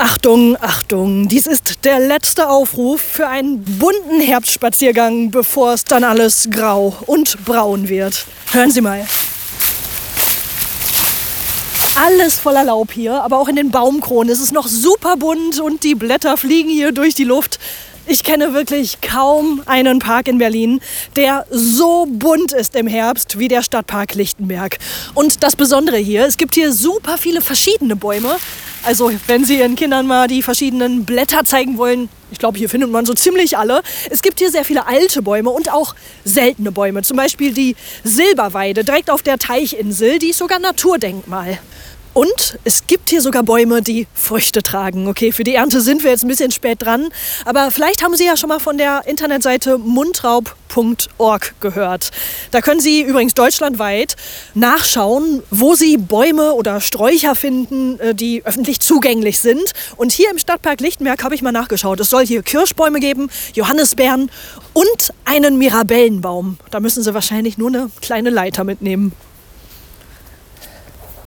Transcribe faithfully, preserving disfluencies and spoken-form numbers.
Achtung, Achtung, dies ist der letzte Aufruf für einen bunten Herbstspaziergang, bevor es dann alles grau und braun wird. Hören Sie mal. Alles voller Laub hier, aber auch in den Baumkronen ist es noch super bunt und die Blätter fliegen hier durch die Luft. Ich kenne wirklich kaum einen Park in Berlin, der so bunt ist im Herbst wie der Stadtpark Lichtenberg. Und das Besondere hier, es gibt hier super viele verschiedene Bäume. Also wenn Sie Ihren Kindern mal die verschiedenen Blätter zeigen wollen, ich glaube, hier findet man so ziemlich alle. Es gibt hier sehr viele alte Bäume und auch seltene Bäume. Zum Beispiel die Silberweide direkt auf der Teichinsel, die ist sogar Naturdenkmal. Und es gibt hier sogar Bäume, die Früchte tragen. Okay, für die Ernte sind wir jetzt ein bisschen spät dran. Aber vielleicht haben Sie ja schon mal von der Internetseite mundraub punkt org gehört. Da können Sie übrigens deutschlandweit nachschauen, wo Sie Bäume oder Sträucher finden, die öffentlich zugänglich sind. Und hier im Stadtpark Lichtenberg habe ich mal nachgeschaut. Es soll hier Kirschbäume geben, Johannisbeeren und einen Mirabellenbaum. Da müssen Sie wahrscheinlich nur eine kleine Leiter mitnehmen.